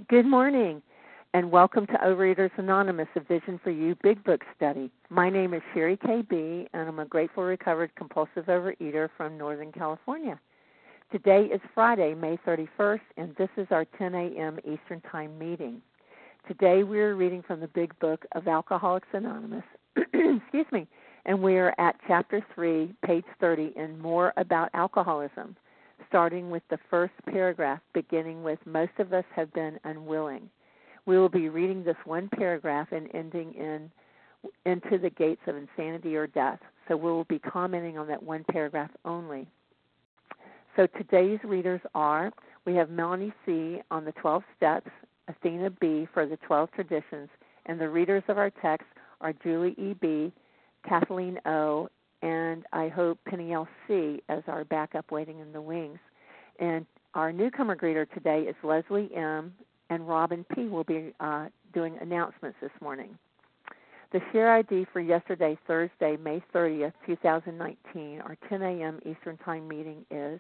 Good morning, and welcome to Overeaters Anonymous, a Vision for You Big Book Study. My name is Sherry K.B., and I'm a grateful recovered compulsive overeater from Northern California. Today is Friday, May 31st, and this is our 10 a.m. Eastern Time meeting. Today we are reading from the Big Book of Alcoholics Anonymous, excuse me, and we are at Chapter 3, page 30, in More About Alcoholism, starting with the first paragraph, beginning with, most of us have been unwilling. We will be reading this one paragraph and ending into the gates of insanity or death. So we will be commenting on that one paragraph only. So today's readers are, we have Melanie C. on the 12 steps, Athena B. for the 12 traditions, and the readers of our text are Julie E. B., Kathleen O., and I hope Peniel C. as our backup waiting in the wings. And our newcomer greeter today is Leslie M., and Robin P. will be doing announcements this morning. The share ID for yesterday, Thursday, May 30th, 2019, our 10 a.m. Eastern Time meeting is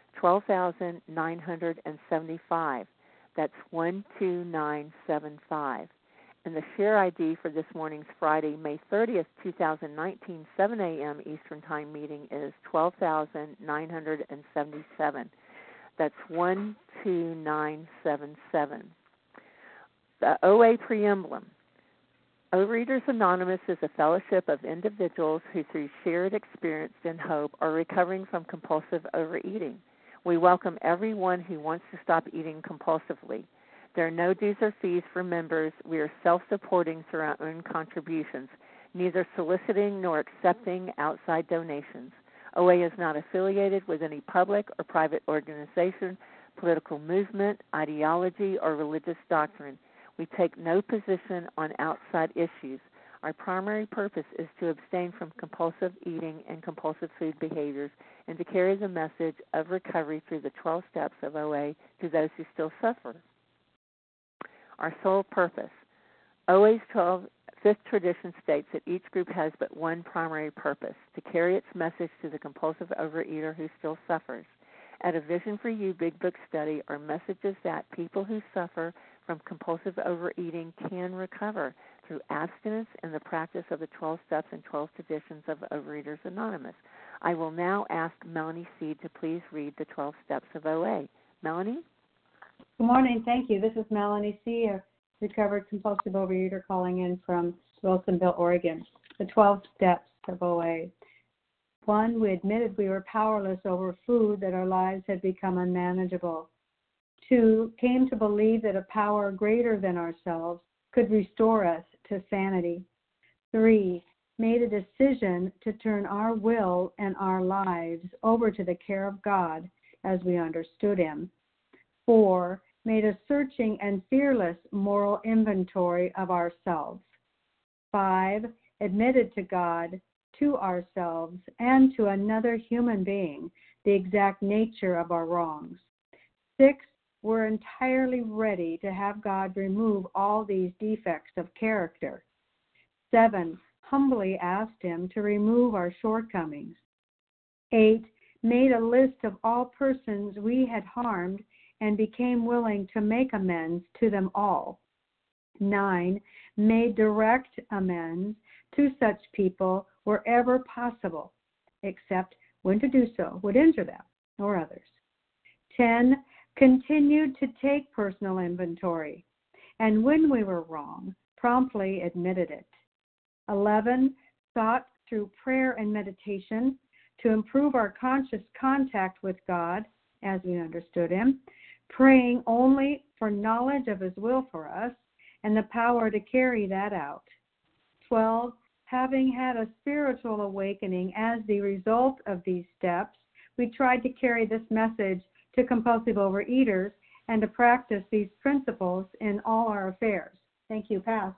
12,975. That's 12975. And the share ID for this morning's Friday, May 30th, 2019, 7 a.m. Eastern Time meeting is 12,977. That's 12977. The OA Preamblum. Overeaters Anonymous is a fellowship of individuals who, through shared experience and hope, are recovering from compulsive overeating. We welcome everyone who wants to stop eating compulsively. There are no dues or fees for members. We are self-supporting through our own contributions, neither soliciting nor accepting outside donations. OA is not affiliated with any public or private organization, political movement, ideology, or religious doctrine. We take no position on outside issues. Our primary purpose is to abstain from compulsive eating and compulsive food behaviors and to carry the message of recovery through the 12 steps of OA to those who still suffer. Our sole purpose. OA's 5th tradition states that each group has but one primary purpose, to carry its message to the compulsive overeater who still suffers. At a Vision for You Big Book Study, our message is that people who suffer from compulsive overeating can recover through abstinence and the practice of the 12 steps and 12 traditions of Overeaters Anonymous. I will now ask Melanie C. to please read the 12 steps of OA. Melanie? Good morning. Thank you. This is Melanie C., a recovered compulsive overeater calling in from Wilsonville, Oregon. The 12 steps of OA. 1, we admitted we were powerless over food, that our lives had become unmanageable. 2, came to believe that a power greater than ourselves could restore us to sanity. 3, made a decision to turn our will and our lives over to the care of God as we understood Him. 4, made a searching and fearless moral inventory of ourselves. 5, admitted to God, to ourselves, and to another human being the exact nature of our wrongs. 6, we're entirely ready to have God remove all these defects of character. 7, humbly asked Him to remove our shortcomings. 8, made a list of all persons we had harmed and became willing to make amends to them all. 9, made direct amends to such people wherever possible, except when to do so would injure them or others. 10, continued to take personal inventory, and when we were wrong, promptly admitted it. 11, sought through prayer and meditation to improve our conscious contact with God as we understood Him, praying only for knowledge of His will for us and the power to carry that out. 12, having had a spiritual awakening as the result of these steps, we tried to carry this message to compulsive overeaters and to practice these principles in all our affairs. Thank you. Pass.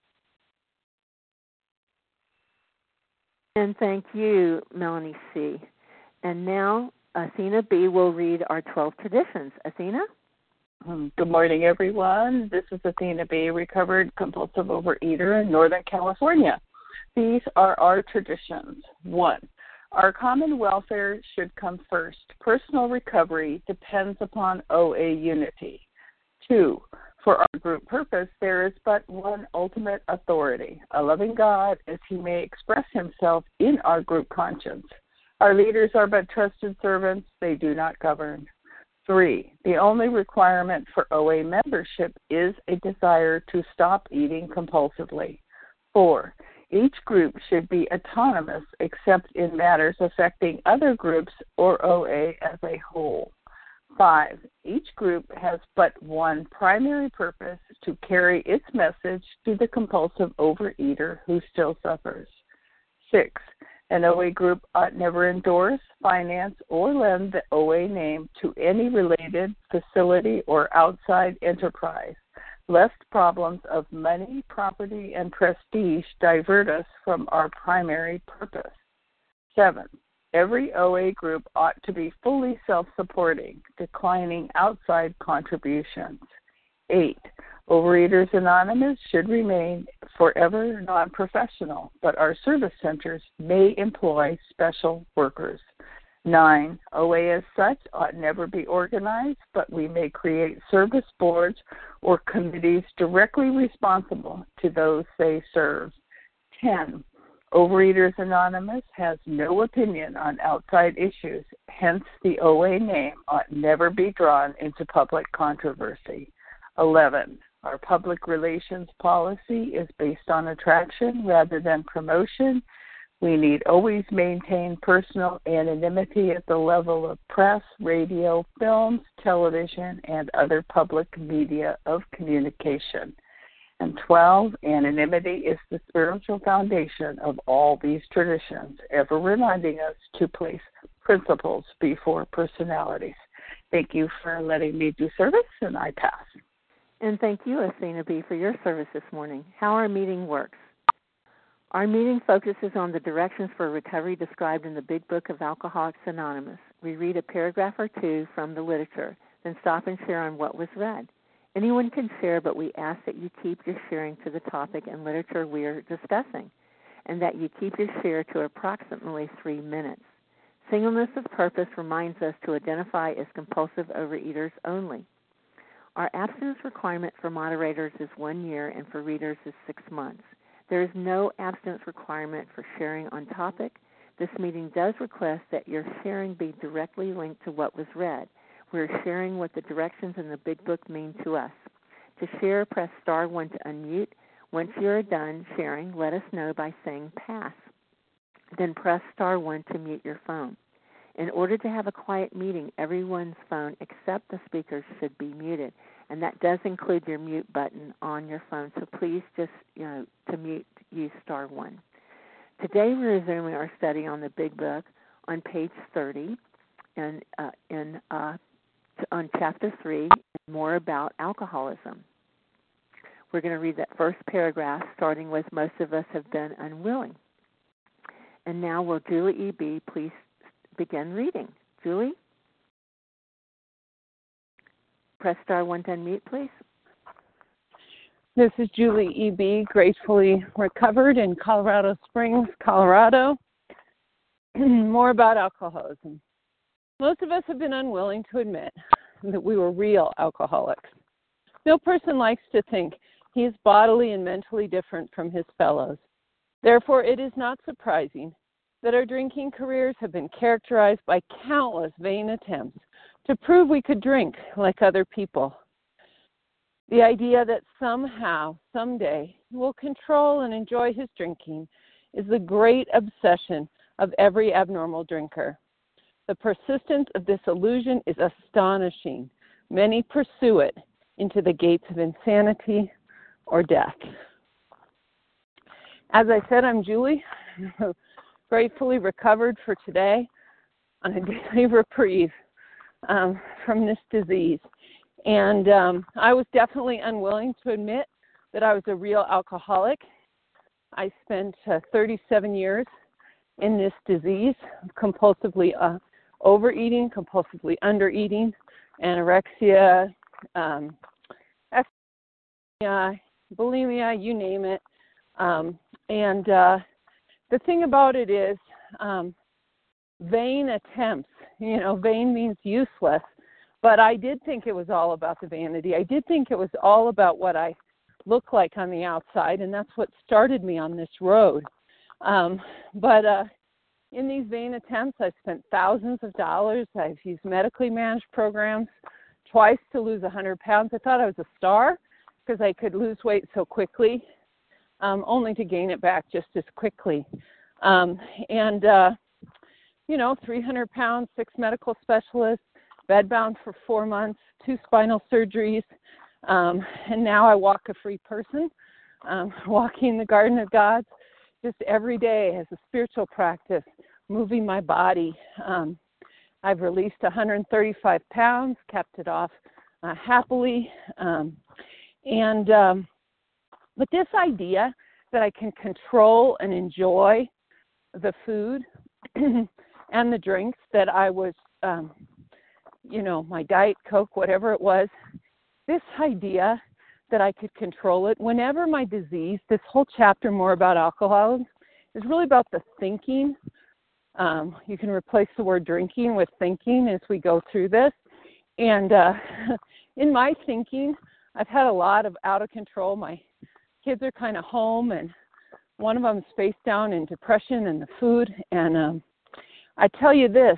And thank you, Melanie C. And now Athena B. will read our 12 traditions. Athena? Good morning, everyone. This is Athena B., recovered compulsive overeater in Northern California. These are our traditions. 1, our common welfare should come first. Personal recovery depends upon OA unity. 2, For our group purpose, there is but one ultimate authority, a loving God, as he may express himself in our group conscience. Our leaders are but trusted servants, they do not govern. 3, the only requirement for OA membership is a desire to stop eating compulsively. 4, each group should be autonomous except in matters affecting other groups or OA as a whole. 5, each group has but one primary purpose, to carry its message to the compulsive overeater who still suffers. 6, an OA group ought never endorse, finance, or lend the OA name to any related facility or outside enterprise, lest problems of money, property, and prestige divert us from our primary purpose. 7, every OA group ought to be fully self-supporting, declining outside contributions. 8, Overeaters Anonymous should remain forever non-professional, but our service centers may employ special workers. 9, OA as such ought never be organized, but we may create service boards or committees directly responsible to those they serve. 10, Overeaters Anonymous has no opinion on outside issues, hence the OA name ought never be drawn into public controversy. 11, our public relations policy is based on attraction rather than promotion. We need always maintain personal anonymity at the level of press, radio, films, television, and other public media of communication. And 12, anonymity is the spiritual foundation of all these traditions, ever reminding us to place principles before personalities. Thank you for letting me do service, and I pass. And thank you, Athena B., for your service this morning. How our meeting works. Our meeting focuses on the directions for recovery described in the Big Book of Alcoholics Anonymous. We read a paragraph or two from the literature, then stop and share on what was read. Anyone can share, but we ask that you keep your sharing to the topic and literature we are discussing, and that you keep your share to approximately 3 minutes. Singleness of purpose reminds us to identify as compulsive overeaters only. Our abstinence requirement for moderators is 1 year, and for readers is 6 months. There is no abstinence requirement for sharing on topic. This meeting does request that your sharing be directly linked to what was read. We're sharing what the directions in the Big Book mean to us. To share, press star 1 to unmute. Once you're done sharing, let us know by saying pass. Then press star 1 to mute your phone. In order to have a quiet meeting, everyone's phone except the speaker's should be muted, and that does include your mute button on your phone. So please just, to mute, use star 1. Today we're resuming our study on the Big Book on page 30 and on chapter 3, more about alcoholism. We're going to read that first paragraph, starting with most of us have been unwilling. And now will Julie E.B. please begin reading. Julie? Press star 1 to unmute, please. This is Julie E.B., gratefully recovered in Colorado Springs, Colorado. More about alcoholism. Most of us have been unwilling to admit that we were real alcoholics. No person likes to think he is bodily and mentally different from his fellows. Therefore, it is not surprising that our drinking careers have been characterized by countless vain attempts to prove we could drink like other people. The idea that somehow, someday, we'll control and enjoy his drinking is the great obsession of every abnormal drinker. The persistence of this illusion is astonishing. Many pursue it into the gates of insanity or death. As I said, I'm Julie, gratefully recovered for today on a daily reprieve from this disease. And I was definitely unwilling to admit that I was a real alcoholic. I spent 37 years in this disease, compulsively overeating, compulsively undereating, anorexia, bulimia, you name it. The thing about it is vain attempts, vain means useless, But I did think it was all about the vanity. I did think it was all about what I look like on the outside, and that's what started me on this road. But in these vain attempts, I've spent thousands of dollars. I've used medically managed programs twice to lose 100 pounds. I thought I was a star because I could lose weight so quickly, only to gain it back just as quickly. 300 pounds, 6 medical specialists, bedbound for 4 months, 2 spinal surgeries, and now I walk a free person, walking the Garden of Gods just every day as a spiritual practice, moving my body. I've released 135 pounds, kept it off happily, but this idea that I can control and enjoy the food and the drinks that I was, my Diet Coke, whatever it was, this idea that I could control it, whenever my disease, this whole chapter more about alcoholism is really about the thinking. You can replace the word drinking with thinking as we go through this. And in my thinking, I've had a lot of out of control. My kids are kind of home, and one of them is face down in depression and the food. And I tell you this,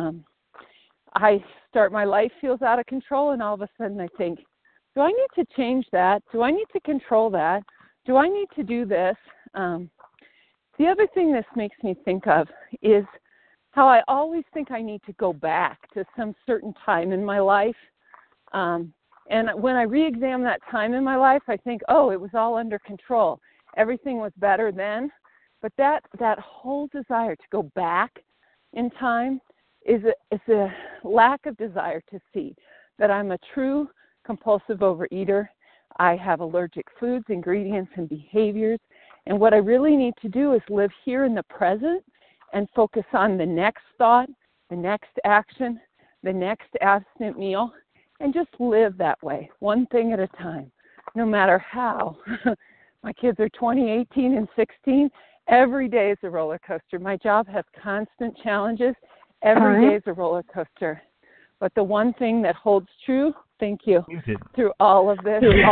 my life feels out of control, and all of a sudden I think, do I need to change that? Do I need to control that? Do I need to do this? The other thing this makes me think of is how I always think I need to go back to some certain time in my life. And when I re-examine that time in my life, I think, oh, it was all under control. Everything was better then. But that whole desire to go back in time is a lack of desire to see that I'm a true compulsive overeater. I have allergic foods, ingredients, and behaviors. And what I really need to do is live here in the present and focus on the next thought, the next action, the next abstinent meal, and just live that way, one thing at a time, no matter how. My kids are 20, 18, and 16. Every day is a roller coaster. My job has constant challenges. Every day is a roller coaster. But the one thing that holds true, thank you, through all of this, is the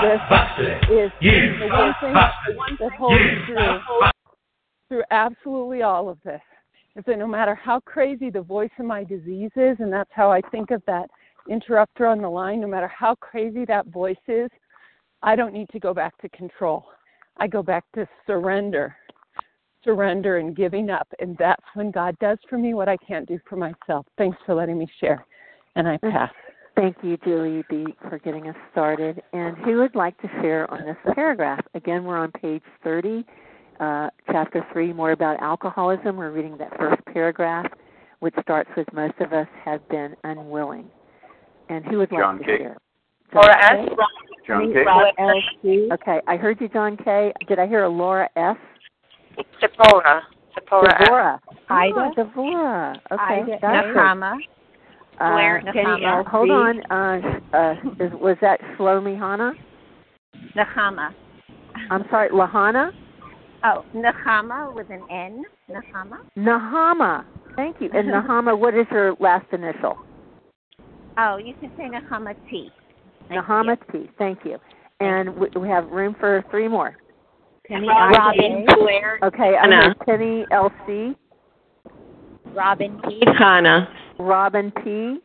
one thing that holds true through absolutely all of this is that no matter how crazy the voice of my disease is, and that's how I think of that interrupter on the line, no matter how crazy that voice is, I don't need to go back to control. I go back to surrender and giving up, and that's when God does for me what I can't do for myself. Thanks for letting me share, and I pass. Thank you, Julie B., for getting us started. And who would like to share on this paragraph? Again, we're on page 30, chapter 3, more about alcoholism. We're reading that first paragraph, which starts with most of us have been unwilling. And who would like to share? Laura S. John K. Okay, I heard you, John K. Did I hear a Laura S.? It's Deborah. Deborah. Ida. Oh, Deborah. Okay. Ida. Nakama. Blair Penny, Nakama. hold on. Was that Shlomi Hana? Nakama. I'm sorry, Lahana? Oh, Nakama with an N. Nakama. Nahama. Thank you. And Nahama, what is your last initial? Oh, you can say Nakama T. Nahama T. Thank you. And we have room for 3 more. Penny Robin Blair. Okay, I heard Penny LC. Robin P. Hannah. Robin P.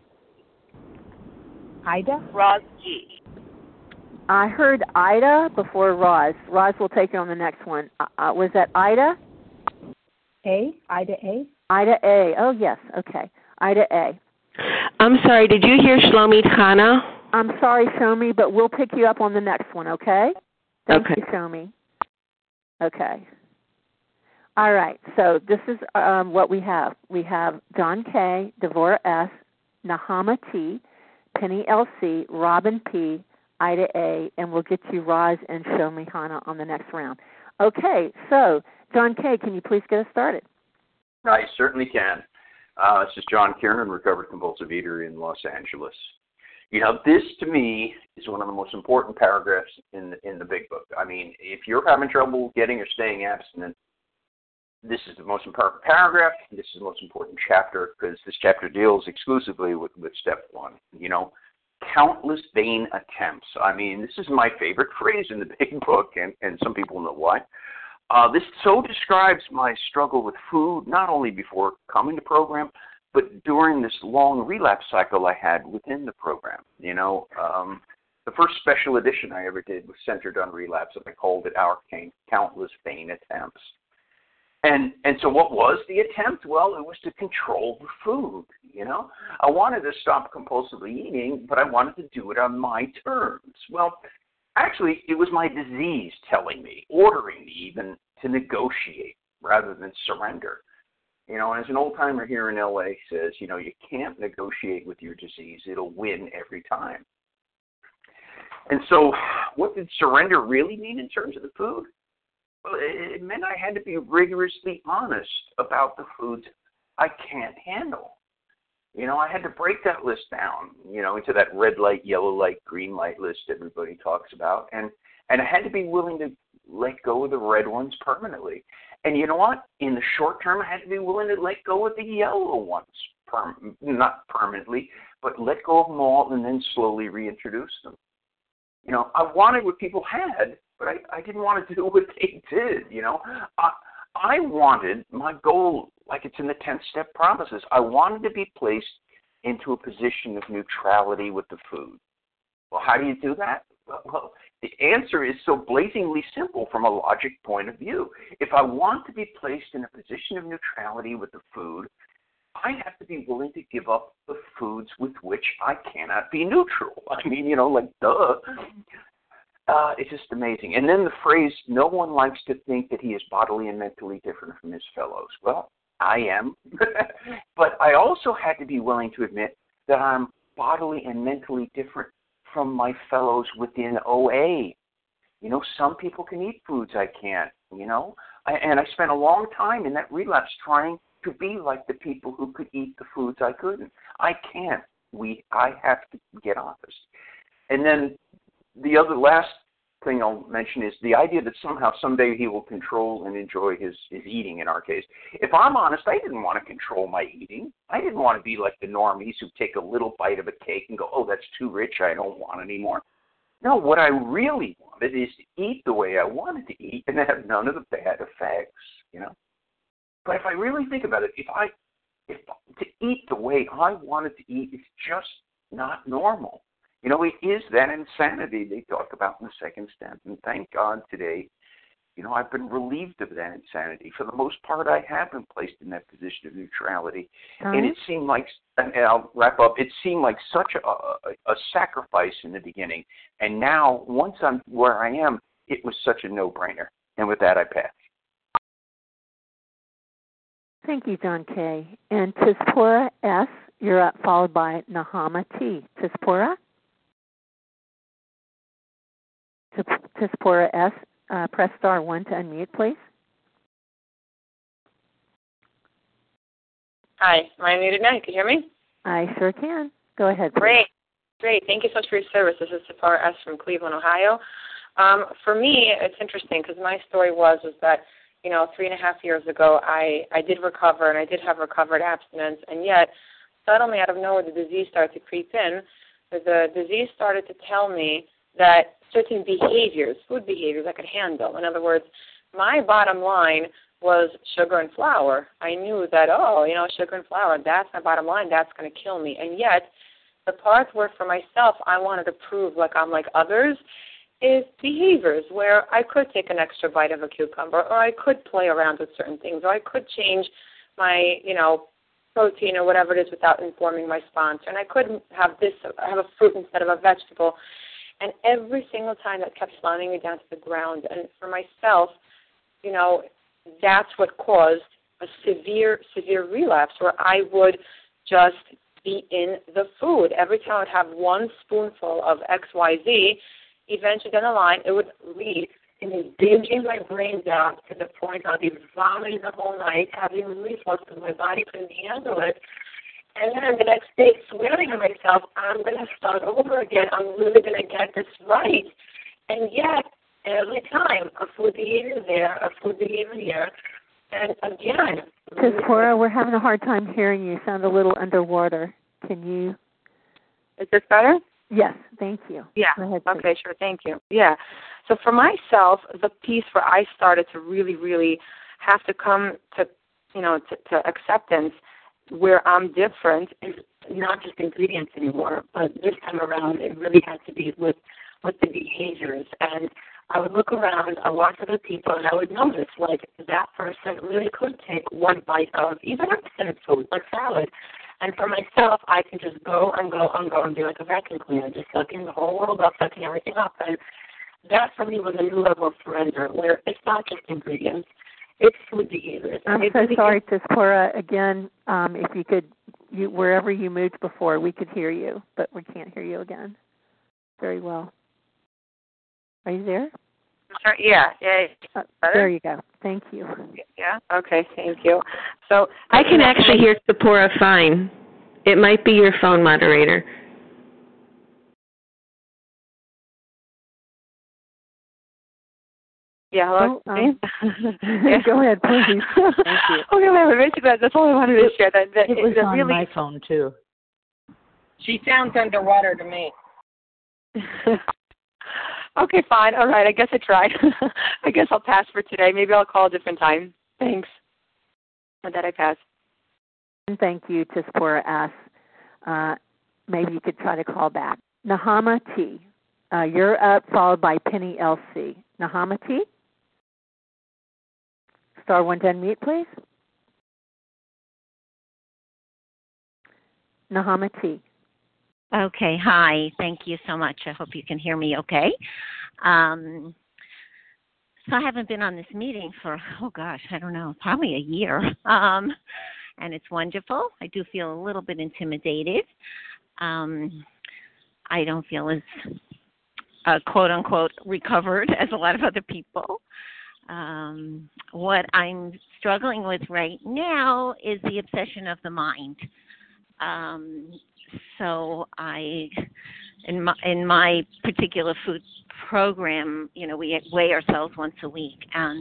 Ida. Roz G. I heard Ida before Roz. Roz will take you on the next one. Was that Ida? A. Ida A. Ida A. Oh, yes. Okay. Ida A. I'm sorry, did you hear Shlomit Hannah? I'm sorry, Shomi, but we'll pick you up on the next one, okay? Thank Okay. you, Shomi. Okay. All right. So this is what we have. We have John K., Devorah S., Nahama T., Penny L.C., Robin P., Ida A., and we'll get you Roz and Shomi Hana on the next round. Okay. So, John K., can you please get us started? I certainly can. This is John Kiernan, recovered compulsive eater in Los Angeles. You know, this to me is one of the most important paragraphs in the big book. I mean, if you're having trouble getting or staying abstinent, this is the most important paragraph. This is the most important chapter because this chapter deals exclusively with step one. You know, countless vain attempts. I mean, this is my favorite phrase in the big book, and some people know why. This so describes my struggle with food, not only before coming to program, but during this long relapse cycle I had within the program. You know, the first special edition I ever did was centered on relapse, and I called it Our Countless Vain Attempts. And so what was the attempt? Well, it was to control the food, you know. I wanted to stop compulsively eating, but I wanted to do it on my terms. Well, actually, it was my disease telling me, ordering me even to negotiate rather than surrender. You know, as an old-timer here in L.A. says, you know, you can't negotiate with your disease. It'll win every time. And so what did surrender really mean in terms of the food? Well, it meant I had to be rigorously honest about the foods I can't handle. You know, I had to break that list down, you know, into that red light, yellow light, green light list everybody talks about. And I had to be willing to let go of the red ones permanently. And you know what? In the short term, I had to be willing to let go of the yellow ones, not permanently, but let go of them all and then slowly reintroduce them. You know, I wanted what people had, but I didn't want to do what they did, you know. I wanted, my goal, like it's in the 10th step promises, I wanted to be placed into a position of neutrality with the food. Well, how do you do that? Well, the answer is so blazingly simple from a logic point of view. If I want to be placed in a position of neutrality with the food, I have to be willing to give up the foods with which I cannot be neutral. I mean, you know, like, duh. It's just amazing. And then the phrase, no one likes to think that he is bodily and mentally different from his fellows. Well, I am. But I also had to be willing to admit that I'm bodily and mentally different from my fellows within OA. You know, some people can eat foods I can't, you know. And I spent a long time in that relapse trying to be like the people who could eat the foods I couldn't. I can't. I have to get honest. And then the last thing I'll mention is the idea that somehow someday he will control and enjoy his eating in our case. If I'm honest, I didn't want to control my eating. I didn't want to be like the normies who take a little bite of a cake and go, oh, that's too rich, I don't want anymore. No, what I really wanted is to eat the way I wanted to eat and have none of the bad effects, you know. But if I really think about it, if to eat the way I wanted to eat is just not normal. You know, it is that insanity they talk about in the second step. And thank God today, you know, I've been relieved of that insanity. For the most part, I have been placed in that position of neutrality. And it seemed like, and I'll wrap up, it seemed like such a sacrifice in the beginning. And now, once I'm where I am, it was such a no-brainer. And with that, I pass. Thank you, John K. And Tispora S., you're up, followed by Nahama T. Tispora? Tispora S., press star 1 to unmute, please. Hi, am I muted now? You can hear me? I sure can. Go ahead, please. Great. Thank you so much for your service. This is Tispora S. from Cleveland, Ohio. For me, it's interesting because my story was that, you know, 3.5 years ago, I did recover, and I did have recovered abstinence, and yet, suddenly out of nowhere, the disease started to creep in. The disease started to tell me that certain behaviors, food behaviors, I could handle. In other words, my bottom line was sugar and flour. I knew that, sugar and flour, that's my bottom line, that's going to kill me. And yet, the part where for myself I wanted to prove like I'm like others is behaviors where I could take an extra bite of a cucumber, or I could play around with certain things, or I could change my, protein or whatever it is without informing my sponsor. And I could have a fruit instead of a vegetable. And every single time that kept slamming me down to the ground. And for myself, that's what caused a severe relapse where I would just be in the food. Every time I would have one spoonful of XYZ, eventually down the line, it would lead in binging my brain down to the point I'd be vomiting the whole night, having reflux because my body couldn't handle it. And then the next day, swearing to myself, I'm going to start over again. I'm really going to get this right. And yet, every time, a food behavior there, a food behavior here, And again, Tispora, we're having a hard time hearing you. You sound a little underwater. Can you? Is this better? Yes, thank you. Yeah. Go ahead, Okay, sure. Thank you. Yeah. So for myself, the piece where I started to really, really have to come to, to acceptance where I'm different is not just ingredients anymore, but this time around it really had to be with the behaviors. And I would look around, I watch other people, and I would notice, like, that person really could take one bite of even instant food, like salad. And for myself, I can just go and go and go and be like a vacuum cleaner, just sucking the whole world up, sucking everything up. And that for me was a new level of surrender, where it's not just ingredients, it's food behaviors. I'm so sorry, Tispora. Again, if you could, wherever you moved before, we could hear you, but we can't hear you again very well. Are you there? Sure, yeah. There you go. Thank you. Yeah. Okay. Thank you. So I can actually hear Tispora fine. It might be your phone, moderator. Yeah, hello? Yeah. Go ahead, please. Thank you. Okay, well, basically, that's all I wanted to share. That it was on my phone, too. She sounds underwater to me. Okay, fine. All right, I guess I tried. I guess I'll pass for today. Maybe I'll call a different time. Thanks. And that I pass. Thank you, Tispora S. Maybe you could try to call back. Nahama T. You're up, followed by Penny LC. Nahama T. Star 1 to unmute, please. Nahama T. Okay, hi. Thank you so much. I hope you can hear me okay. So I haven't been on this meeting for, I don't know, probably a year. And it's wonderful. I do feel a little bit intimidated. I don't feel as, quote-unquote, recovered as a lot of other people. What I'm struggling with right now is the obsession of the mind. So in my particular food program, we weigh ourselves once a week, and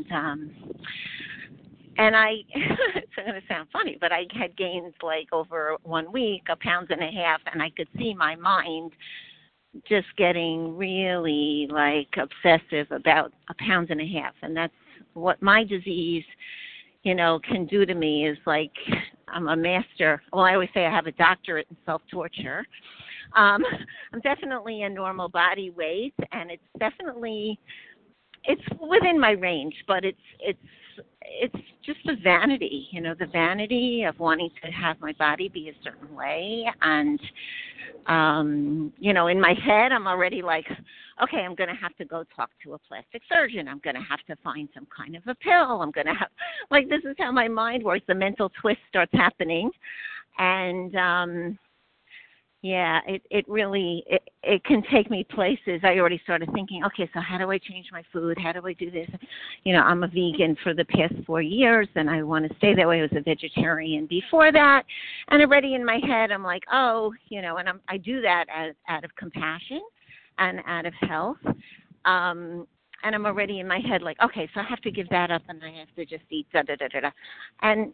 I it's going to sound funny, but I had gained like over 1 week 1.5 pounds, and I could see my mind just getting really like obsessive about 1.5 pounds, and that's what my disease can do to me. Is like I'm a master. Well, I always say I have a doctorate in self-torture. I'm definitely a normal body weight, and it's within my range, but it's just the vanity, the vanity of wanting to have my body be a certain way. And, in my head, I'm already like, okay, I'm going to have to go talk to a plastic surgeon. I'm going to have to find some kind of a pill. I'm going to have, this is how my mind works. The mental twist starts happening. And, it really can take me places. I already started thinking, okay, so how do I change my food? How do I do this? I'm a vegan for the past 4 years, and I want to stay that way. I was a vegetarian before that. And already in my head, I'm like, and I do that out of compassion and out of health. And I'm already in my head like, okay, so I have to give that up, and I have to just eat da-da-da-da-da. And,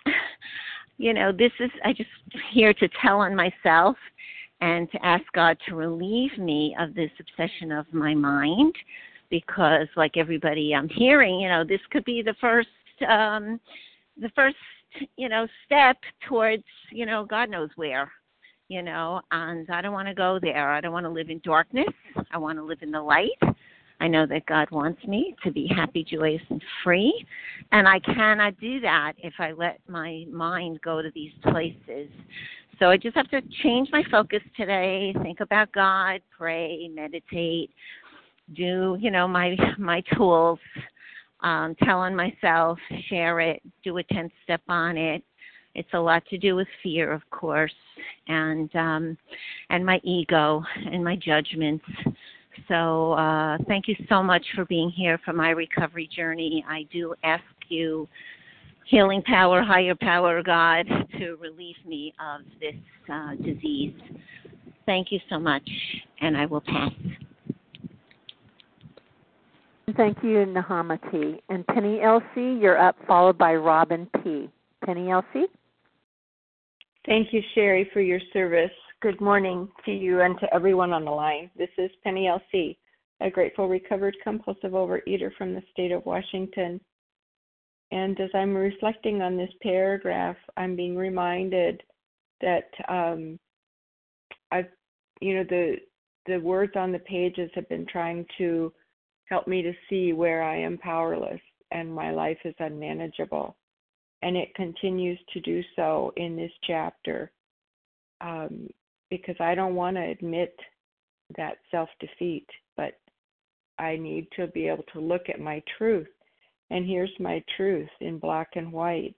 I just here to tell on myself and to ask God to relieve me of this obsession of my mind, because like everybody I'm hearing, this could be the first step towards, God knows where, and I don't want to go there. I don't want to live in darkness. I want to live in the light. I know that God wants me to be happy, joyous, and free, and I cannot do that if I let my mind go to these places. So I just have to change my focus today, think about God, pray, meditate, do, my tools, tell on myself, share it, do a 10th step on it. It's a lot to do with fear, of course, and my ego and my judgments. So thank you so much for being here for my recovery journey. I do ask you, healing power, higher power, God, to relieve me of this disease. Thank you so much, and I will pass. Thank you, Nahama T. And Penny LC, you're up, followed by Robin P. Penny LC? Thank you, Sherry, for your service. Good morning to you and to everyone on the line. This is Penny LC, a grateful recovered compulsive overeater from the state of Washington. And as I'm reflecting on this paragraph, I'm being reminded that the words on the pages have been trying to help me to see where I am powerless and my life is unmanageable. And it continues to do so in this chapter because I don't want to admit that self-defeat, but I need to be able to look at my truth. And here's my truth in black and white.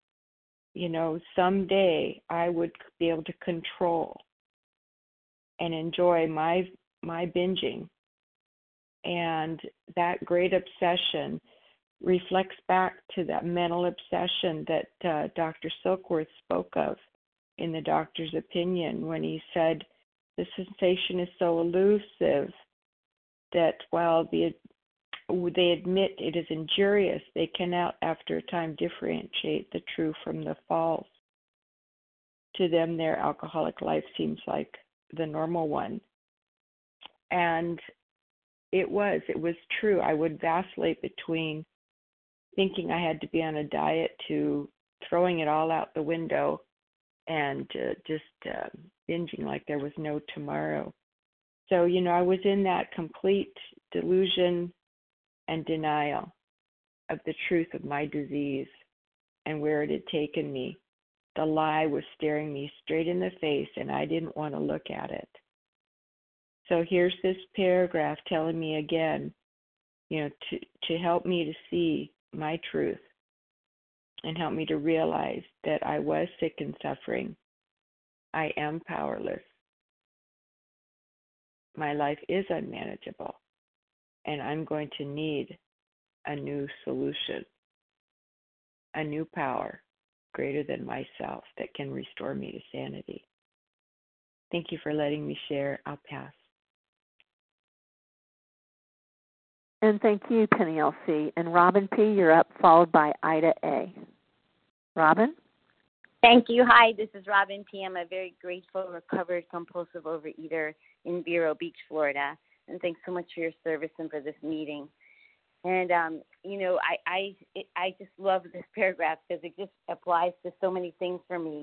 Someday I would be able to control and enjoy my binging. And that great obsession reflects back to that mental obsession that Dr. Silkworth spoke of in The Doctor's Opinion when he said the sensation is so elusive that while they admit it is injurious, they cannot after a time differentiate the true from the false. To them, their alcoholic life seems like the normal one. And it was true. I would vacillate between thinking I had to be on a diet to throwing it all out the window and just binging like there was no tomorrow. So, I was in that complete delusion and denial of the truth of my disease and where it had taken me. The lie was staring me straight in the face, and I didn't want to look at it. So here's this paragraph telling me again, to help me to see my truth and help me to realize that I was sick and suffering. I am powerless. My life is unmanageable, and I'm going to need a new solution, a new power greater than myself that can restore me to sanity. Thank you for letting me share. I'll pass. And thank you, Penny LC. And Robin P., you're up, followed by Ida A. Robin? Thank you. Hi, this is Robin P. I'm a very grateful, recovered, compulsive overeater in Vero Beach, Florida. And thanks so much for your service and for this meeting. And, I just love this paragraph because it just applies to so many things for me.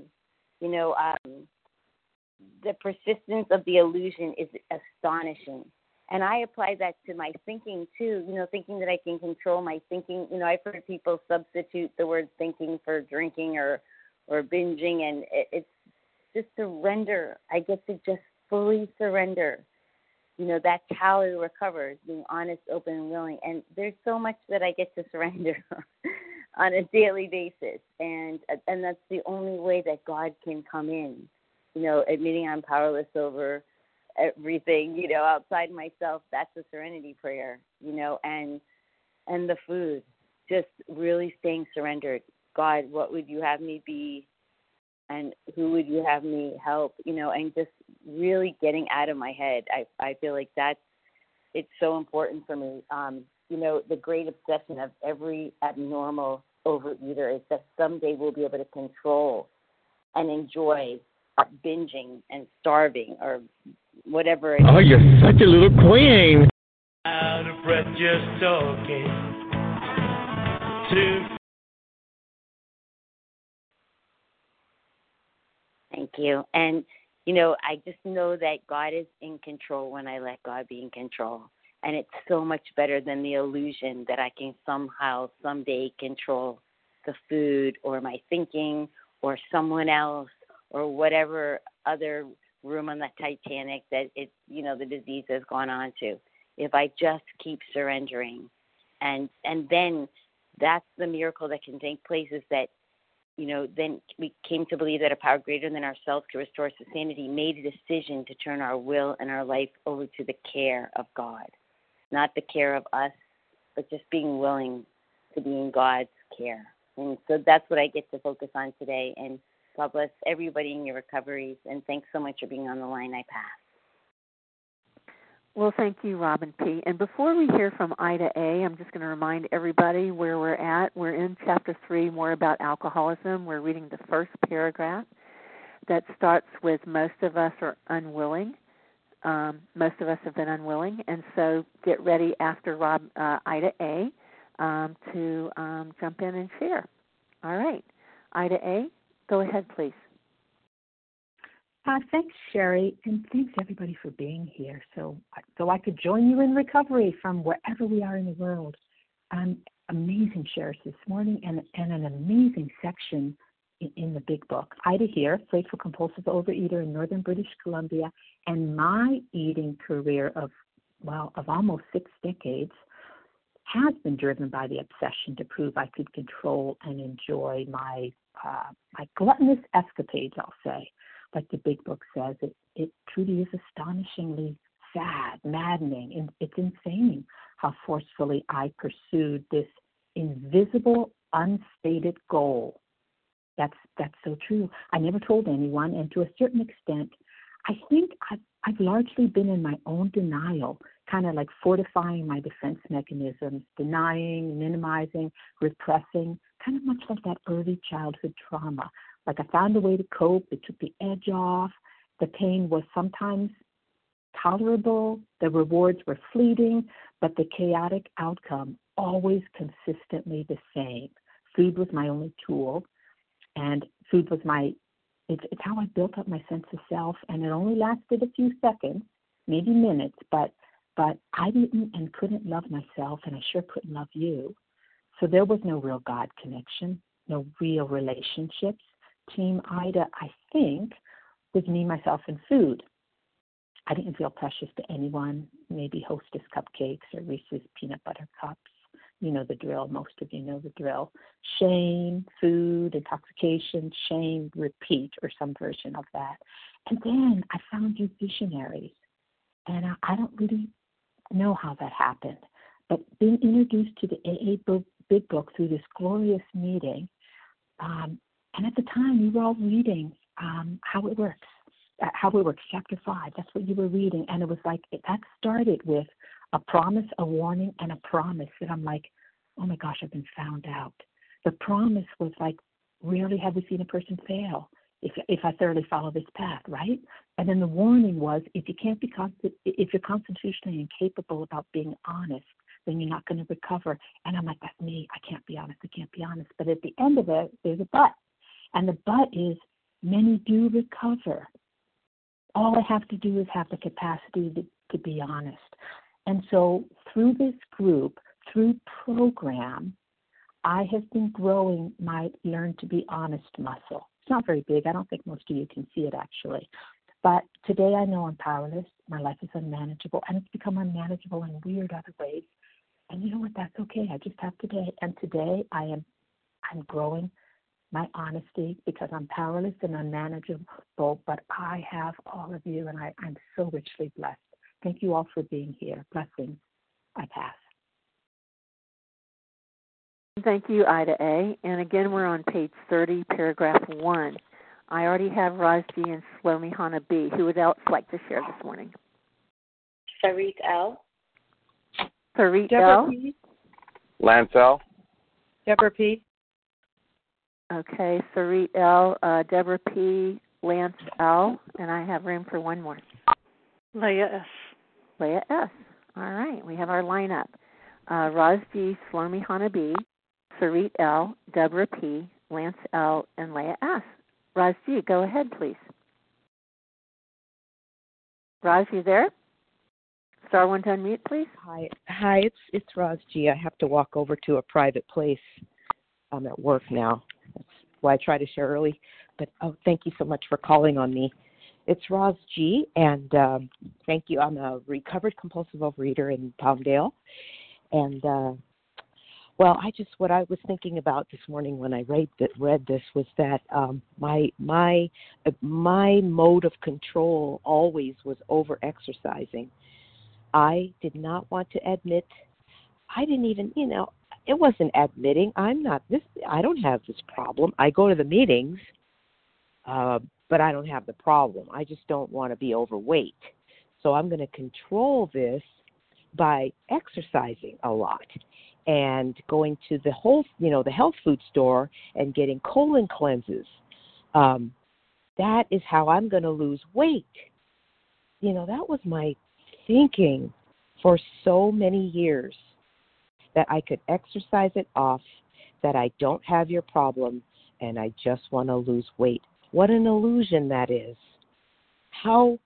The persistence of the illusion is astonishing. And I apply that to my thinking, too, thinking that I can control my thinking. I've heard people substitute the word thinking for drinking or binging, and it's just surrender. I get to just fully surrender. That calorie recovers, being honest, open, and willing. And there's so much that I get to surrender on a daily basis. And that's the only way that God can come in, admitting I'm powerless over everything, outside myself. That's a serenity prayer, and the food, just really staying surrendered. God, what would you have me be, and who would you have me help, and just really getting out of my head. I feel like it's so important for me. The great obsession of every abnormal overeater is that someday we'll be able to control and enjoy binging and starving or whatever it is. Oh, you're such a little queen. Out of breath just talking to. Thank you. And, I just know that God is in control when I let God be in control. And it's so much better than the illusion that I can somehow, someday control the food or my thinking or someone else or whatever other room on the Titanic that the disease has gone on to. If I just keep surrendering. And then that's the miracle that can take place is that, then we came to believe that a power greater than ourselves could restore us to sanity, made a decision to turn our will and our life over to the care of God. Not the care of us, but just being willing to be in God's care. And so that's what I get to focus on today. And God bless everybody in your recoveries. And thanks so much for being on the line. I pass. Well, thank you, Robin P. And before we hear from Ida A., I'm just going to remind everybody where we're at. We're in Chapter 3, more about alcoholism. We're reading the first paragraph that starts with most of us are unwilling. Most of us have been unwilling. And so get ready after Ida A. To jump in and share. All right. Ida A., go ahead, please. Thanks, Sherry, and thanks everybody for being here. So I could join you in recovery from wherever we are in the world. Amazing shares this morning and an amazing section in the big book. Ida here, playful compulsive overeater in northern British Columbia, and my eating career of almost 6 decades has been driven by the obsession to prove I could control and enjoy my gluttonous escapades, I'll say. Like the big book says, it truly is astonishingly sad, maddening, and it's insane how forcefully I pursued this invisible, unstated goal. That's so true. I never told anyone, and to a certain extent, I think I've largely been in my own denial, kind of like fortifying my defense mechanisms, denying, minimizing, repressing, kind of much like that early childhood trauma. Like I found a way to cope. It took the edge off. The pain was sometimes tolerable. The rewards were fleeting, but the chaotic outcome always consistently the same. Food was my only tool, and food was it's how I built up my sense of self, and it only lasted a few seconds, maybe minutes, but I didn't and couldn't love myself, and I sure couldn't love you. So there was no real God connection, no real relationships. Team Ida, I think, was me, myself, and food. I didn't feel precious to anyone, maybe Hostess cupcakes or Reese's peanut butter cups. You know the drill. Most of you know the drill. Shame, food, intoxication, shame, repeat, or some version of that. And then I found you visionaries. And I don't really know how that happened. But being introduced to the AA Big Book through this glorious meeting, and at the time, you were all reading How It Works, Chapter 5. That's what you were reading. And it was like, that started with a promise, a warning, and a promise that I'm like, oh my gosh, I've been found out. The promise was like, rarely have we seen a person fail if I thoroughly follow this path, right? And then the warning was, if you're constitutionally incapable about being honest, then you're not going to recover. And I'm like, that's me. I can't be honest. But at the end of it, there's a but. And the but is, many do recover. All I have to do is have the capacity to be honest. And so through this group, through program, I have been growing my Learn to Be Honest muscle. It's not very big. I don't think most of you can see it, actually. But today I know I'm powerless. My life is unmanageable, and it's become unmanageable in weird other ways. And you know what? That's okay. I just have today. And today I'm growing my honesty because I'm powerless and unmanageable, but I have all of you, and I'm so richly blessed. Thank you all for being here. Blessings. I pass. Thank you, Ida A. And again, we're on page 30, paragraph 1. I already have Rajji and Shlomi Hana B. Who would else like to share this morning? Sarit L. Sarit Deborah L. P. Lance L. Deborah P. Okay, Sarit L., Deborah P., Lance L., and I have room for one more. Leah S. Leah S. All right, we have our lineup. Rajji, Shlomi Hana B., Sarit L., Deborah P., Lance L., and Leah S. Rajji, go ahead, please. Raj, you there? Star one to unmute, please. Hi, it's Rajji. I have to walk over to a private place. I'm at work now. That's why I try to share early. But thank you so much for calling on me. It's Rajji, and thank you. I'm a recovered compulsive overeater in Palmdale, and what I was thinking about this morning when I read this was that my mode of control always was over-exercising. I did not want to admit. I didn't even, it wasn't admitting I don't have this problem. I go to the meetings, but I don't have the problem. I just don't want to be overweight. So I'm going to control this by exercising a lot and going to the the health food store and getting colon cleanses. That is how I'm going to lose weight. That was my thinking for so many years, that I could exercise it off, that I don't have your problem, and I just want to lose weight. What an illusion that is. How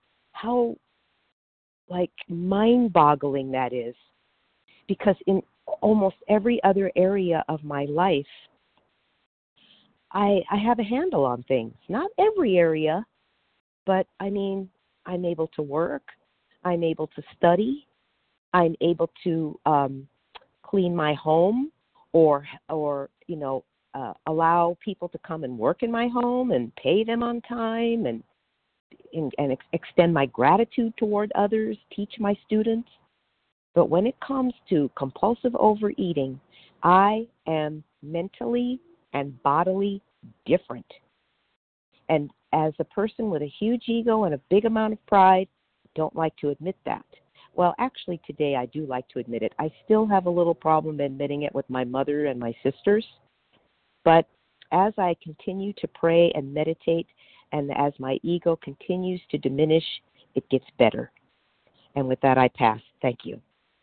mind-boggling that is. Because in almost every other area of my life, I have a handle on things. Not every area, but I'm able to work. I'm able to study. I'm able to clean my home or allow people to come and work in my home and pay them on time and extend my gratitude toward others, teach my students. But when it comes to compulsive overeating, I am mentally and bodily different. And as a person with a huge ego and a big amount of pride, don't like to admit that. Well, actually, today I do like to admit it. I still have a little problem admitting it with my mother and my sisters. But as I continue to pray and meditate, and as my ego continues to diminish, it gets better. And with that, I pass. Thank you.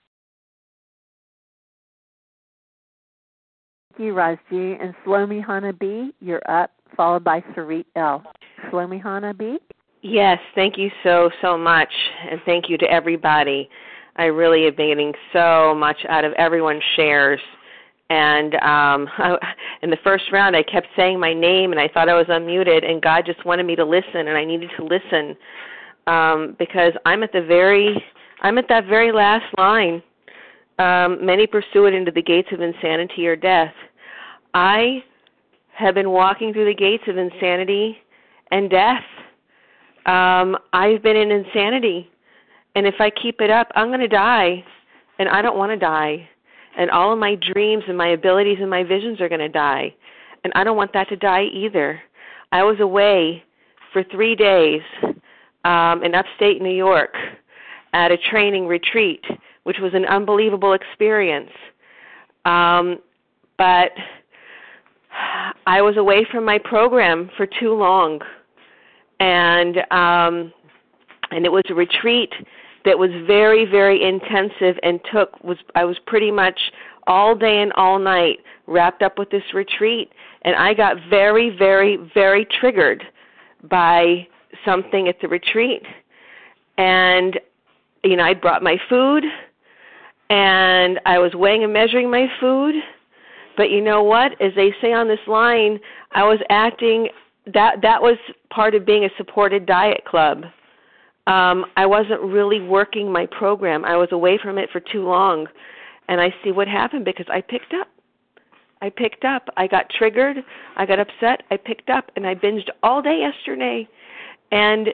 Thank you, Rajji. And Shlomi Hana B, you're up, followed by Sarit L. Shlomi Hana B? Yes, thank you so much, and thank you to everybody. I really am getting so much out of everyone's shares. And in the first round, I kept saying my name, and I thought I was unmuted, and God just wanted me to listen, and I needed to listen because I'm at that very last line. Many pursue it into the gates of insanity or death. I have been walking through the gates of insanity and death. I've been in insanity, and if I keep it up, I'm going to die, and I don't want to die. And all of my dreams and my abilities and my visions are going to die, and I don't want that to die either. I was away for 3 days in upstate New York at a training retreat, which was an unbelievable experience. But I was away from my program for too long. And it was a retreat that was very, very intensive and I was pretty much all day and all night wrapped up with this retreat. And I got very, very, very triggered by something at the retreat. And, I'd brought my food, and I was weighing and measuring my food. But you know what? As they say on this line, I was acting... That was part of being a supported diet club. I wasn't really working my program. I was away from it for too long. And I see what happened because I picked up. I got triggered. I got upset. I picked up, and I binged all day yesterday. And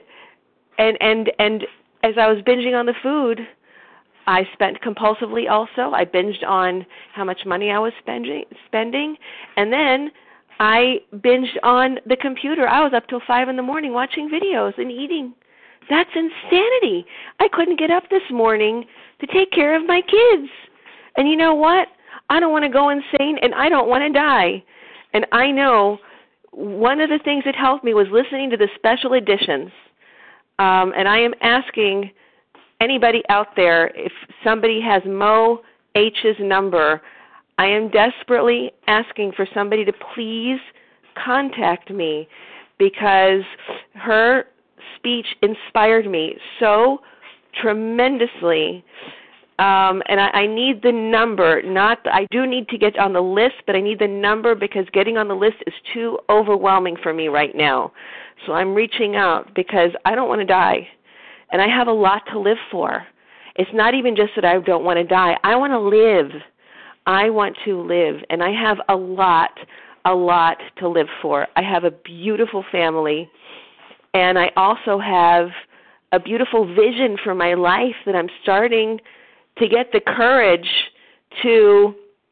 as I was binging on the food, I spent compulsively also. I binged on how much money I was spending. And then I binged on the computer. I was up till 5 a.m. watching videos and eating. That's insanity. I couldn't get up this morning to take care of my kids. And you know what? I don't want to go insane, and I don't want to die. And I know one of the things that helped me was listening to the special editions. And I am asking anybody out there, if somebody has Mo H's number, I am desperately asking for somebody to please contact me because her speech inspired me so tremendously. And I need the number. I do need to get on the list, but I need the number because getting on the list is too overwhelming for me right now. So I'm reaching out because I don't want to die, and I have a lot to live for. It's not even just that I don't want to die. I want to live. I want to live, and I have a lot to live for. I have a beautiful family, and I also have a beautiful vision for my life that I'm starting to get the courage to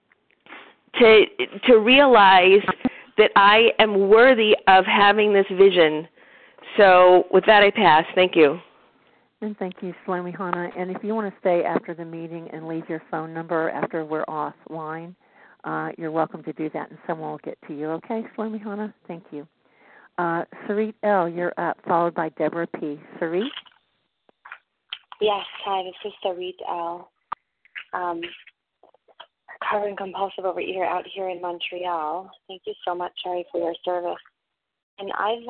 realize that I am worthy of having this vision. So with that, I pass. Thank you. And thank you, Shlomi Hana. And if you want to stay after the meeting and leave your phone number after we're offline, you're welcome to do that, and someone will get to you. Okay, Shlomi Hana? Thank you. Sarit L., you're up, followed by Deborah P. Sarit? Yes, hi, this is Sarit L. Recovering compulsive overeater out here in Montreal. Thank you so much, Sherry, for your service. And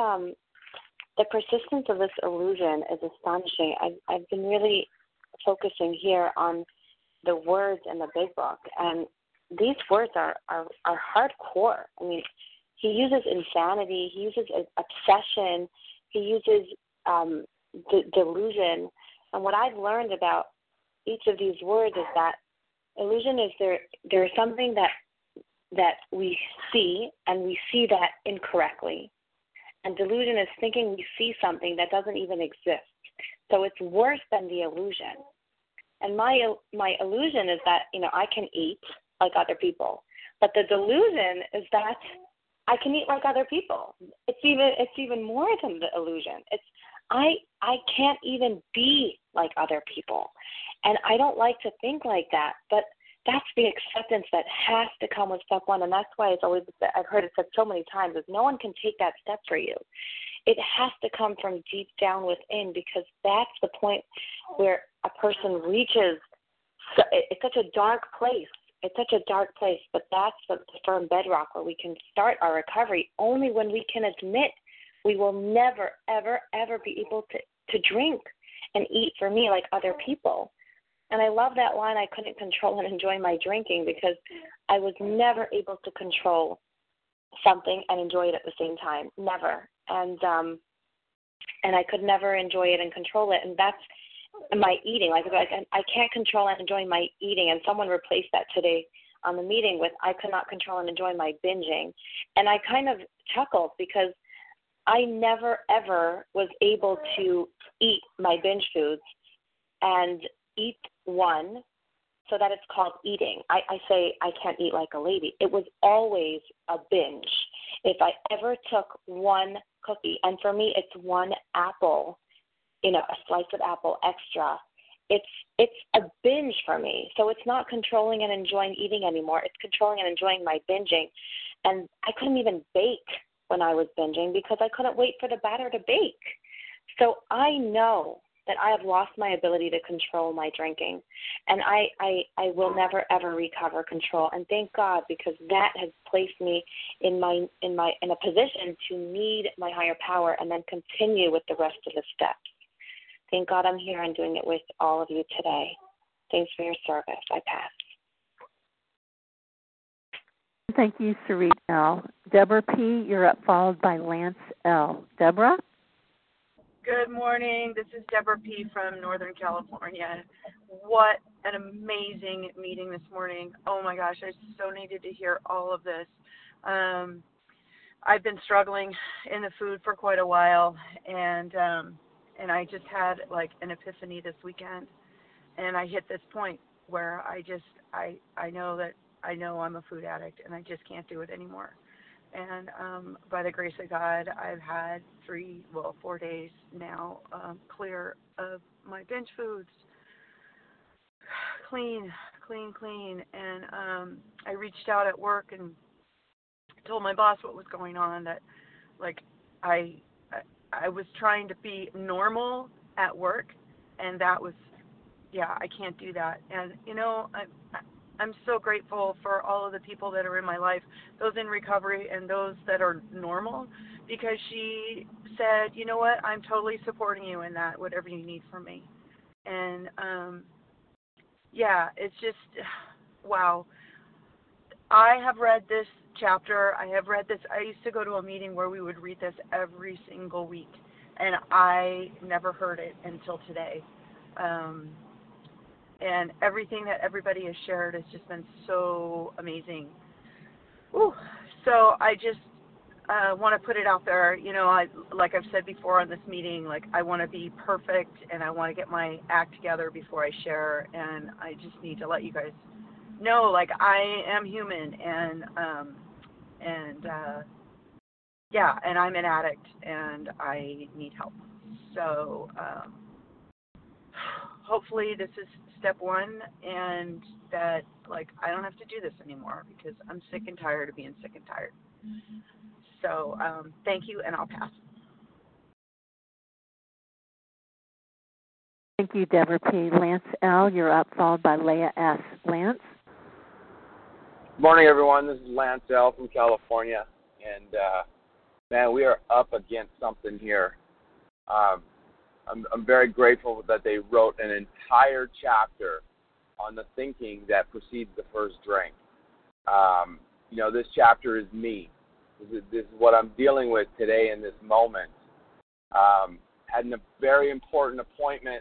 the persistence of this illusion is astonishing. I've been really focusing here on the words in the big book, and these words are hardcore. I mean, he uses insanity, he uses obsession, he uses delusion. And what I've learned about each of these words is that illusion is there is something that we see, and we see that incorrectly. And delusion is thinking we see something that doesn't even exist. So it's worse than the illusion. And my illusion is that, I can eat like other people. But the delusion is that I can eat like other people. It's even more than the illusion. It's I can't even be like other people. And I don't like to think like that, but that's the acceptance that has to come with step one. And that's why it's always, I've heard it said so many times, is no one can take that step for you. It has to come from deep down within, because that's the point where a person reaches. It's such a dark place. It's such a dark place, but that's the firm bedrock where we can start our recovery only when we can admit we will never, ever, ever be able to drink and eat, for me, like other people. And I love that line, I couldn't control and enjoy my drinking, because I was never able to control something and enjoy it at the same time. Never. And I could never enjoy it and control it. And that's my eating. Like I can't control and enjoy my eating. And someone replaced that today on the meeting with I could not control and enjoy my binging. And I kind of chuckled, because I never, ever was able to eat my binge foods and eat one so that it's called eating. I say I can't eat like a lady. It was always a binge. If I ever took one cookie, and for me it's one apple, a slice of apple extra, it's a binge for me. So it's not controlling and enjoying eating anymore. It's controlling and enjoying my binging. And I couldn't even bake when I was binging, because I couldn't wait for the batter to bake. So I know that I have lost my ability to control my drinking, and I will never ever recover control. And thank God, because that has placed me in a position to need my higher power and then continue with the rest of the steps. Thank God I'm here and doing it with all of you today. Thanks for your service. I pass. Thank you, Sarit L. Deborah P., you're up, followed by Lance L. Deborah? Good morning. This is Deborah P. from Northern California. What an amazing meeting this morning. Oh, my gosh, I so needed to hear all of this. I've been struggling in the food for quite a while, and I just had like an epiphany this weekend, and I hit this point where I know I'm a food addict, and I just can't do it anymore. And by the grace of God, I've had 4 days now clear of my binge foods. Clean. And I reached out at work and told my boss what was going on, that like I was trying to be normal at work, and that was, I can't do that. And, I'm so grateful for all of the people that are in my life, those in recovery and those that are normal, because she said, you know what, I'm totally supporting you in that, whatever you need from me. And, it's just, wow. I have read this chapter. I used to go to a meeting where we would read this every single week, and I never heard it until today. And everything that everybody has shared has just been so amazing. Ooh. So I just want to put it out there. Like I've said before on this meeting, like I want to be perfect, and I want to get my act together before I share. And I just need to let you guys know, like, I am human, and I'm an addict, and I need help. So, hopefully this is step one, and that, like, I don't have to do this anymore because I'm sick and tired of being sick and tired. So thank you, and I'll pass. Thank you, Deborah P. Lance L., you're up, followed by Leah S. Lance? Good morning, everyone. This is Lance L. from California. And, man, we are up against something here. I'm very grateful that they wrote an entire chapter on the thinking that precedes the first drink. You know, this chapter is me. This is what I'm dealing with today in this moment. Had a very important appointment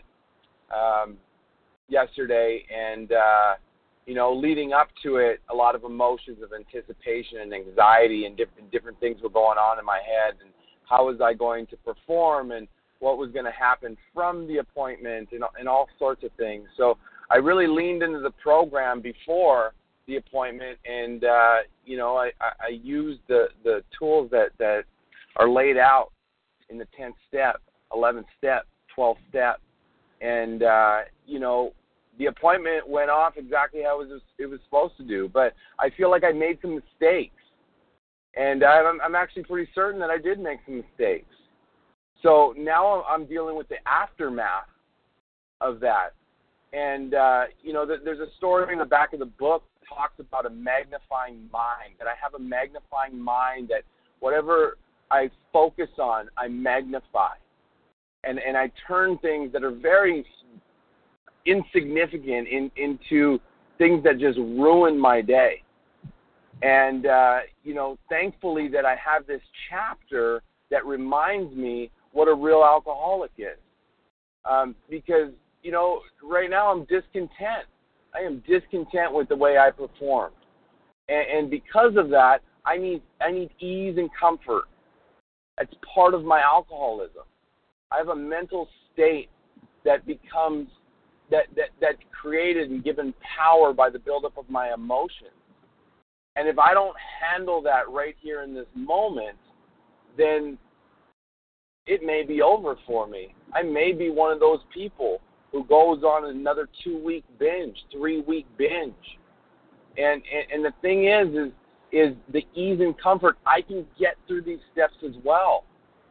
yesterday, and you know, leading up to it, a lot of emotions of anticipation and anxiety, and different things were going on in my head, and how was I going to perform, and what was going to happen from the appointment, and all sorts of things. So I really leaned into the program before the appointment, and you know, I used the tools that are laid out in the 10th step, 11th step, 12th step. And, you know, the appointment went off exactly how it was supposed to do. But I feel like I made some mistakes. And I'm actually pretty certain that I did make some mistakes. So now I'm dealing with the aftermath of that. And, you know, there's a story in the back of the book that talks about a magnifying mind, that I have a magnifying mind, that whatever I focus on, I magnify. And I turn things that are very insignificant into things that just ruin my day. And, you know, thankfully that I have this chapter that reminds me what a real alcoholic is. Because, you know, right now I'm discontent. I am discontent with the way I performed. And because of that, I need ease and comfort. It's part of my alcoholism. I have a mental state that becomes that's created and given power by the buildup of my emotions. And if I don't handle that right here in this moment, then it may be over for me. I may be one of those people who goes on another 2-week binge, 3-week binge. And the thing is the ease and comfort. I can get through these steps as well.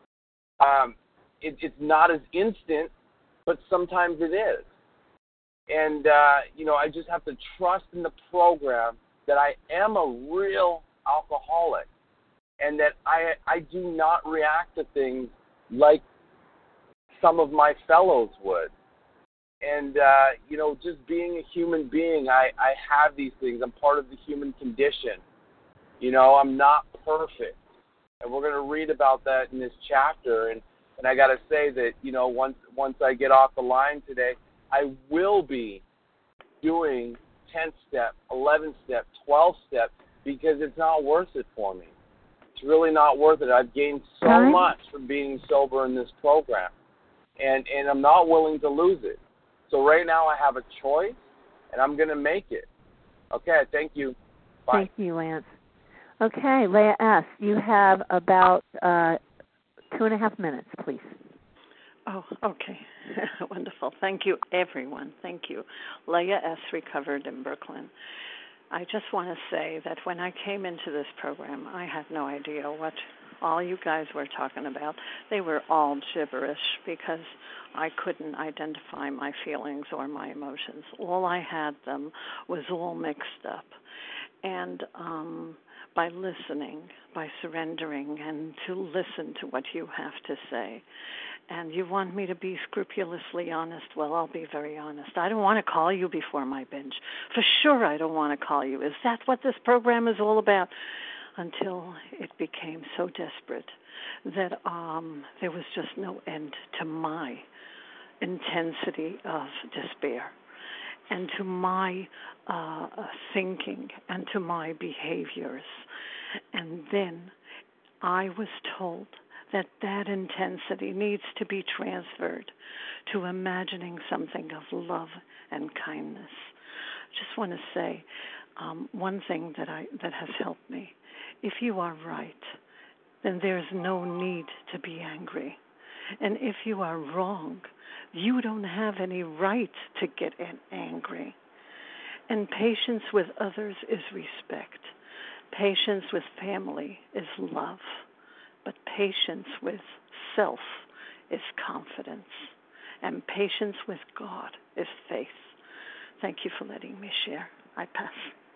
It's not as instant, but sometimes it is. And, you know, I just have to trust in the program that I am a real alcoholic, and that I do not react to things like some of my fellows would. And, you know, just being a human being, I have these things. I'm part of the human condition. You know, I'm not perfect. And we're going to read about that in this chapter. And I got to say that, you know, once I get off the line today, I will be doing 10th step, 11th step, 12th step, because it's not worth it for me. It's really not worth it. I've gained so much from being sober in this program, and I'm not willing to lose it. So right now I have a choice, and I'm going to make it. Okay, thank you. Bye. Thank you, Lance. Okay, Leah S., you have about 2.5 minutes, please. Oh, okay. Wonderful. Thank you, everyone. Thank you. Leah S., recovered in Brooklyn. I just want to say that when I came into this program, I had no idea what all you guys were talking about. They were all gibberish because I couldn't identify my feelings or my emotions. All I had them was all mixed up. And by listening, by surrendering, and to listen to what you have to say. And you want me to be scrupulously honest? Well, I'll be very honest. I don't want to call you before my binge. For sure I don't want to call you. Is that what this program is all about? Until it became so desperate that there was just no end to my intensity of despair, and to my thinking, and to my behaviors. And then I was told that intensity needs to be transferred to imagining something of love and kindness. I just want to say one thing that has helped me. If you are right, then there's no need to be angry. And if you are wrong, you don't have any right to get angry. And patience with others is respect. Patience with family is love. But patience with self is confidence. And patience with God is faith. Thank you for letting me share. I pass.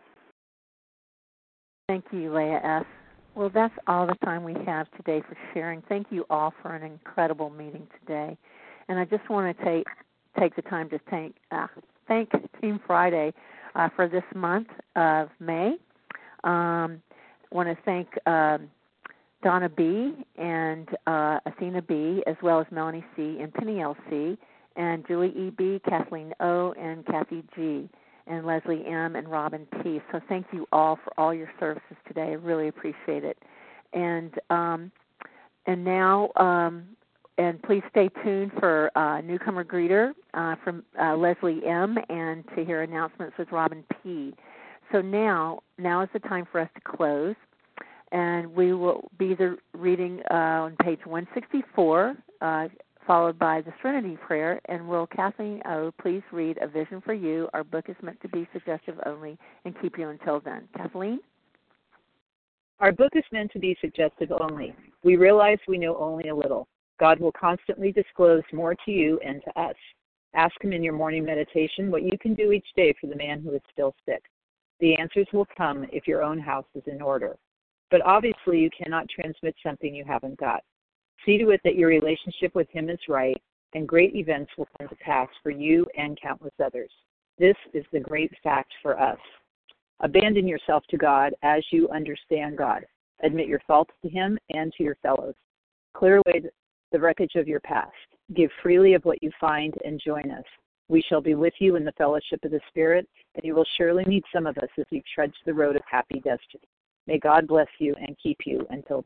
Thank you, Leah S. Well, that's all the time we have today for sharing. Thank you all for an incredible meeting today. And I just want to take the time to thank Team Friday for this month of May. I want to thank Donna B. and Athena B., as well as Melanie C. and Penny L. C., and Julie E. B., Kathleen O., and Kathy G., and Leslie M. and Robin P. So thank you all for all your services today. I really appreciate it. And now, and please stay tuned for newcomer greeter from Leslie M. and to hear announcements with Robin P. So now is the time for us to close. And we will be reading on page 164, followed by the Serenity Prayer. And will Kathleen O. please read A Vision for You? Our book is meant to be suggestive only and keep you until then. Kathleen? Our book is meant to be suggestive only. We realize we know only a little. God will constantly disclose more to you and to us. Ask Him in your morning meditation what you can do each day for the man who is still sick. The answers will come if your own house is in order. But obviously you cannot transmit something you haven't got. See to it that your relationship with Him is right, and great events will come to pass for you and countless others. This is the great fact for us. Abandon yourself to God as you understand God. Admit your faults to Him and to your fellows. Clear away the wreckage of your past. Give freely of what you find and join us. We shall be with you in the fellowship of the Spirit, and you will surely meet some of us as we trudge the road of happy destiny. May God bless you and keep you until